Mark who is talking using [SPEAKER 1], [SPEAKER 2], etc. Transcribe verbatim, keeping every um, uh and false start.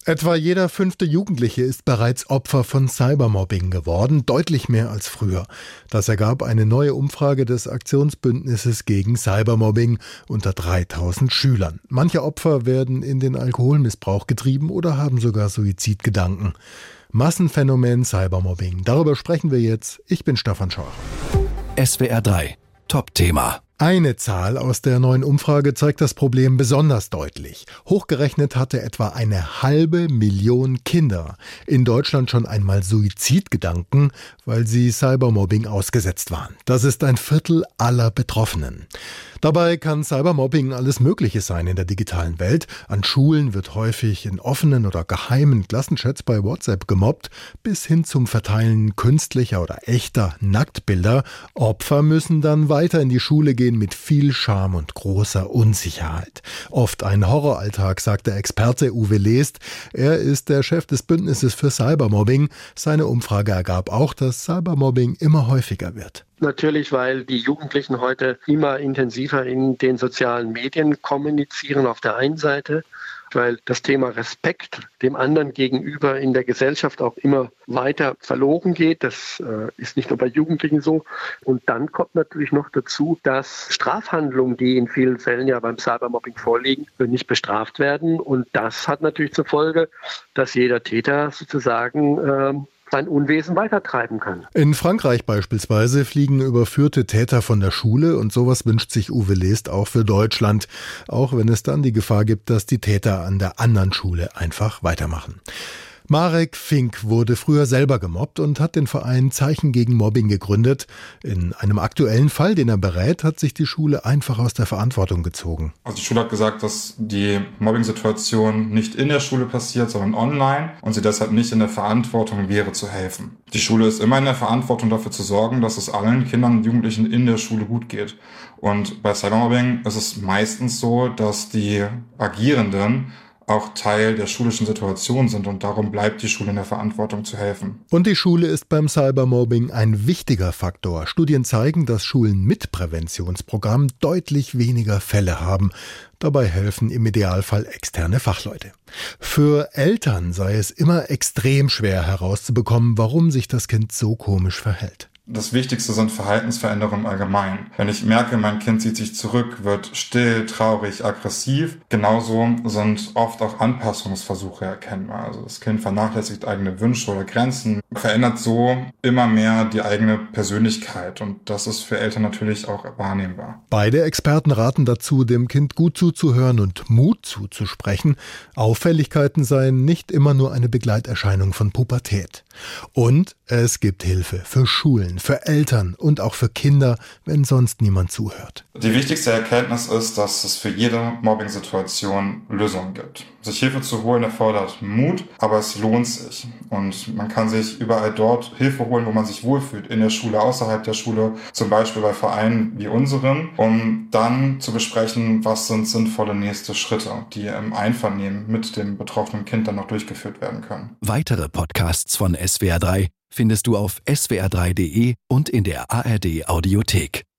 [SPEAKER 1] Etwa jeder fünfte Jugendliche ist bereits Opfer von Cybermobbing geworden, deutlich mehr als früher. Das ergab eine neue Umfrage des Aktionsbündnisses gegen Cybermobbing unter dreitausend Schülern. Manche Opfer werden in den Alkoholmissbrauch getrieben oder haben sogar Suizidgedanken. Massenphänomen Cybermobbing. Darüber sprechen wir jetzt. Ich bin Stefan Scheuer.
[SPEAKER 2] S W R drei. Top-Thema.
[SPEAKER 1] Eine Zahl aus der neuen Umfrage zeigt das Problem besonders deutlich. Hochgerechnet hatte etwa eine halbe Million Kinder in Deutschland schon einmal Suizidgedanken, weil sie Cybermobbing ausgesetzt waren. Das ist ein Viertel aller Betroffenen. Dabei kann Cybermobbing alles Mögliche sein in der digitalen Welt. An Schulen wird häufig in offenen oder geheimen Klassenchats bei WhatsApp gemobbt, bis hin zum Verteilen künstlicher oder echter Nacktbilder. Opfer müssen dann weiter in die Schule gehen mit viel Scham und großer Unsicherheit. Oft ein Horroralltag, sagt der Experte Uwe Lest. Er ist der Chef des Bündnisses für Cybermobbing. Seine Umfrage ergab auch, dass Cybermobbing immer häufiger wird.
[SPEAKER 3] Natürlich, weil die Jugendlichen heute immer intensiver in den sozialen Medien kommunizieren auf der einen Seite, weil das Thema Respekt dem anderen gegenüber in der Gesellschaft auch immer weiter verloren geht. Das äh, ist nicht nur bei Jugendlichen so. Und dann kommt natürlich noch dazu, dass Strafhandlungen, die in vielen Fällen ja beim Cybermobbing vorliegen, nicht bestraft werden. Und das hat natürlich zur Folge, dass jeder Täter sozusagen äh, sein Unwesen weitertreiben kann.
[SPEAKER 1] In Frankreich beispielsweise fliegen überführte Täter von der Schule und sowas wünscht sich Uwe Lest auch für Deutschland, auch wenn es dann die Gefahr gibt, dass die Täter an der anderen Schule einfach weitermachen. Marek Fink wurde früher selber gemobbt und hat den Verein Zeichen gegen Mobbing gegründet. In einem aktuellen Fall, den er berät, hat sich die Schule einfach aus der Verantwortung gezogen.
[SPEAKER 4] Also die Schule hat gesagt, dass die Mobbing-Situation nicht in der Schule passiert, sondern online und sie deshalb nicht in der Verantwortung wäre, zu helfen. Die Schule ist immer in der Verantwortung, dafür zu sorgen, dass es allen Kindern und Jugendlichen in der Schule gut geht. Und bei Cybermobbing ist es meistens so, dass die Agierenden auch Teil der schulischen Situation sind und darum bleibt die Schule in der Verantwortung zu helfen.
[SPEAKER 1] Und die Schule ist beim Cybermobbing ein wichtiger Faktor. Studien zeigen, dass Schulen mit Präventionsprogramm deutlich weniger Fälle haben. Dabei helfen im Idealfall externe Fachleute. Für Eltern sei es immer extrem schwer herauszubekommen, warum sich das Kind so komisch verhält.
[SPEAKER 4] Das Wichtigste sind Verhaltensveränderungen allgemein. Wenn ich merke, mein Kind zieht sich zurück, wird still, traurig, aggressiv, genauso sind oft auch Anpassungsversuche erkennbar. Also das Kind vernachlässigt eigene Wünsche oder Grenzen, verändert so immer mehr die eigene Persönlichkeit und das ist für Eltern natürlich auch wahrnehmbar.
[SPEAKER 1] Beide Experten raten dazu, dem Kind gut zuzuhören und Mut zuzusprechen. Auffälligkeiten seien nicht immer nur eine Begleiterscheinung von Pubertät. Und es gibt Hilfe für Schulen, für Eltern und auch für Kinder, wenn sonst niemand zuhört.
[SPEAKER 4] Die wichtigste Erkenntnis ist, dass es für jede Mobbing-Situation Lösungen gibt. Sich Hilfe zu holen erfordert Mut, aber es lohnt sich. Und man kann sich überall dort Hilfe holen, wo man sich wohlfühlt, in der Schule, außerhalb der Schule, zum Beispiel bei Vereinen wie unseren, um dann zu besprechen, was sind sinnvolle nächste Schritte, die im Einvernehmen mit dem betroffenen Kind dann noch durchgeführt werden können.
[SPEAKER 2] Weitere Podcasts von S W R drei findest du auf s w r drei punkt d e und in der A R D Audiothek.